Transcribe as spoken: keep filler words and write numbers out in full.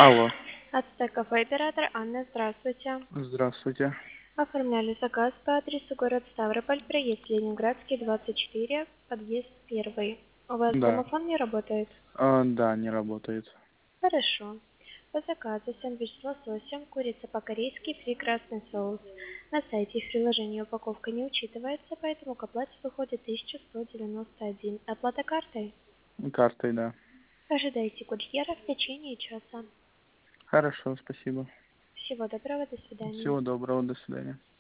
Алло, Ацтек кафе, оператор Анна, здравствуйте. здравствуйте. Оформляли заказ по адресу город Ставрополь, проезд Ленинградский, двадцать четыре, подъезд первый. У вас Да. домофон не работает? А, да, не работает. Хорошо. По заказу сэндвич с лососем, курица по-корейски, фри красный соус. На сайте и в приложении упаковка не учитывается, поэтому к оплате выходит тысяча сто девяносто один. Оплата картой? Картой, да. Ожидайте курьера в течение часа. Хорошо, спасибо. Всего доброго, до свидания. Всего доброго, до свидания.